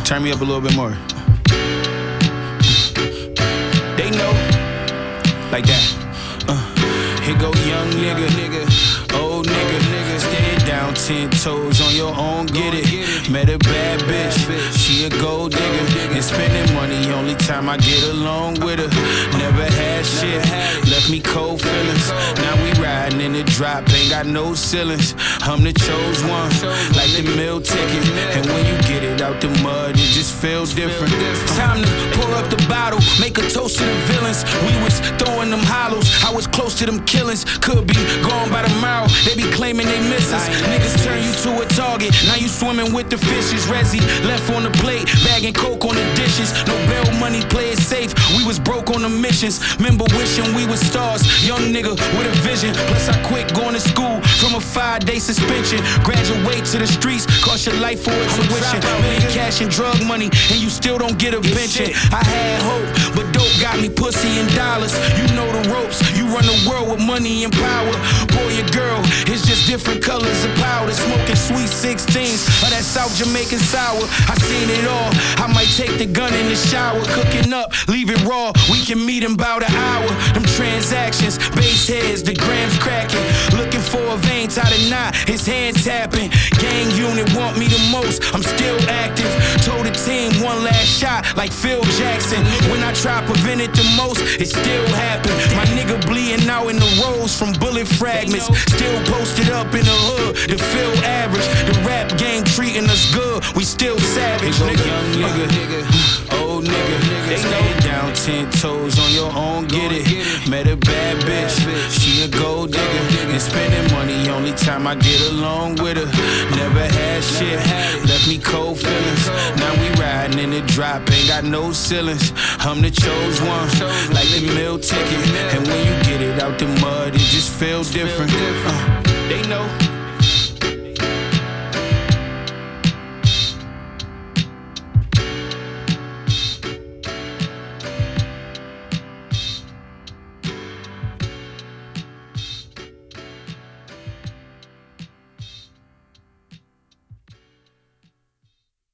Turn me up a little bit more. They know, like that. Here go young nigga, old nigga, stand down 10 toes on your own, get it. Met a bad bitch, she a gold digger, and spending money only time I get along with her. Never had shit, left me cold feelings. Now we riding in the drop, ain't got no ceilings. I'm the chose one, like the meal ticket, and when you get it out the mud, it just feels different. Time to pour up the bottle, make a toast to the villains. We was throwing them hollows, I was close to them killings. Could be gone by tomorrow, they be claiming they miss us. Niggas turn you to a target, now you swimming with the fishes. Resi left on the plate, bagging coke on the dishes. No bail money, play it safe, we was broke on the missions. Remember wishing we was stars, young nigga with a vision. Plus I quit going to school from a 5-day suspension. Graduate to the streets, cost your life for a tuition. Million cash and drug money, and you still don't get a pension. I had hope, but dope got me pussy and dollars. You know the ropes, you run the world with money and power. Boy or girl, it's just different colors of powder. Smoking sweet 16s of that South Jamaican sour. I seen it all, I might take the gun in the shower. Cooking up, leave it raw, we can meet in about an hour. Them transactions, base heads, the grams cracking. Looking for a vein, tied a knot, his hand tapping. Gang unit want me the most, I'm still active. Told the team one last shot, like Phil Jackson. When I try prevent it the most, it still happen. My nigga bleeding out in the roads from bullet fragments. Still posted up in the hood to feel average. The rap game treating us good, we still savage. Nigga. Young nigga, old nigga, stand down 10 toes on your own, get it. Met a bad bitch, she a gold digger, and spending money only time I get along with her. Never had shit, left me cold feelings. Now we riding in the drop, ain't got no ceilings. I'm the chose one, like the meal ticket, and when you get it out the mud, it just feels different. They know.